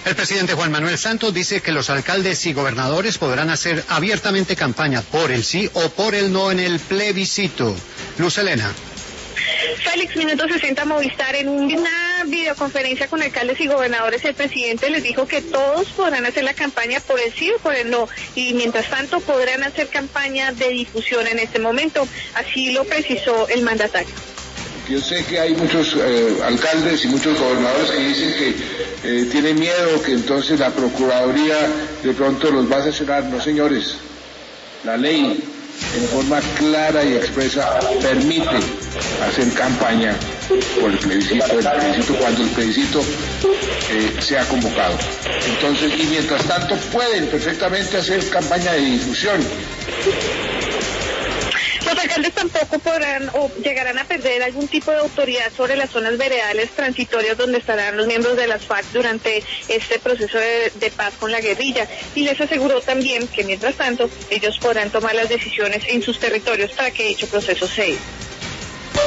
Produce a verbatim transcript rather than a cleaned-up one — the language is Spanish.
El presidente Juan Manuel Santos dice que los alcaldes y gobernadores podrán hacer abiertamente campaña por el sí o por el no en el plebiscito. Luz Helena. Félix, Minuto sesenta Movistar, en una videoconferencia con alcaldes y gobernadores, el presidente les dijo que todos podrán hacer la campaña por el sí o por el no, y mientras tanto podrán hacer campaña de difusión en este momento, así lo precisó el mandatario. Yo sé que hay muchos eh, alcaldes y muchos gobernadores que dicen que eh, tienen miedo, que entonces la Procuraduría de pronto los va a asesorar. No, señores, la ley en forma clara y expresa permite hacer campaña por el plebiscito, el plebiscito cuando el plebiscito eh, sea convocado. Entonces, y mientras tanto pueden perfectamente hacer campaña de difusión. Los alcaldes tampoco podrán o llegarán a perder algún tipo de autoridad sobre las zonas veredales transitorias donde estarán los miembros de las FARC durante este proceso de, de paz con la guerrilla, y les aseguró también que mientras tanto ellos podrán tomar las decisiones en sus territorios para que dicho proceso se dé.